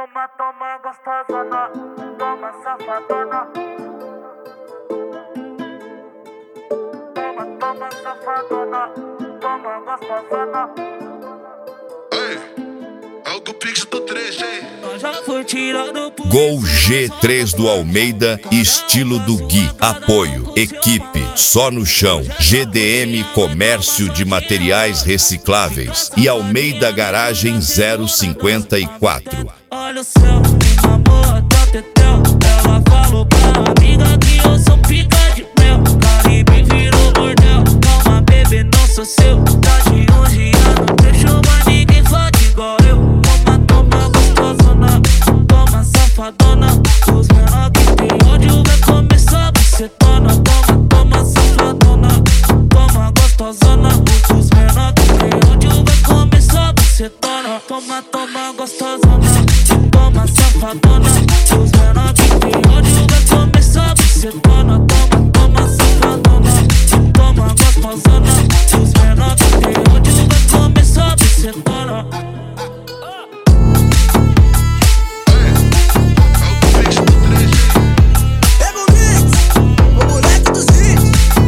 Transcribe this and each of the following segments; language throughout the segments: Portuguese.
Toma, toma gostosona, toma safadona. Toma, toma safadona, toma gostosona. Ei, algo pix do 3G. Já foi tirado por... Gol G3 do Almeida, estilo do Gui. Apoio, equipe, só no chão. GDM Comércio de Materiais Recicláveis e Almeida Garagem 054. Olha o céu, amor, tá tetel. Ela falou pra amiga que eu sou pica de mel. Caribe virou bordel. Calma, bebê, não sou seu. Tá de 11 anos, deixou mais ninguém fode igual eu. Toma, toma gostosona, toma safadona. Os menor que tem ódio vai começar bucetona. Toma, toma safadona, toma gostosona. Os menor que tem ódio vai começar bucetona. Toma, toma gostosona, toma safadona. Os menor que tem ódio vai começar bucetona. Toma, toma safadona, toma gostosona. Os menor que tem ódio vai começar bucetona. Pega o mix, o moleque dos hits.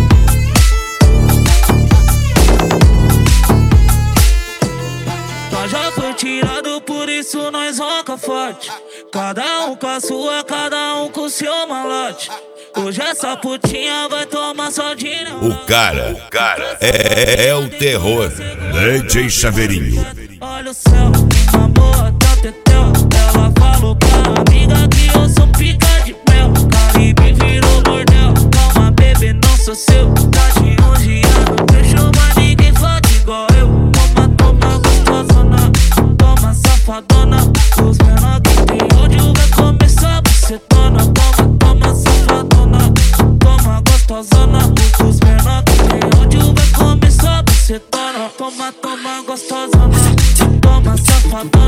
Nós já foi tirado, por isso nós roca forte. Cada um com a sua, cada um com o seu malote. Hoje essa putinha vai tomar sardinha. O cara é o terror. DJ Chaveirinho. Olha o céu, amor, tá tetel. Ela falou pra amiga que eu sou pica de mel. Caribe virou bordel. Calma, bebê, não sou seu. Tá de 11 anos, deixou mais ninguém fode igual eu. Toma, toma gostosona, toma safadona. Os menor que tem ódio vai começar bucetona. Toma, toma safadona, toma gostosona. Os menor que tem ódio vai começar bucetona. Toma, toma gostosona, toma safadona.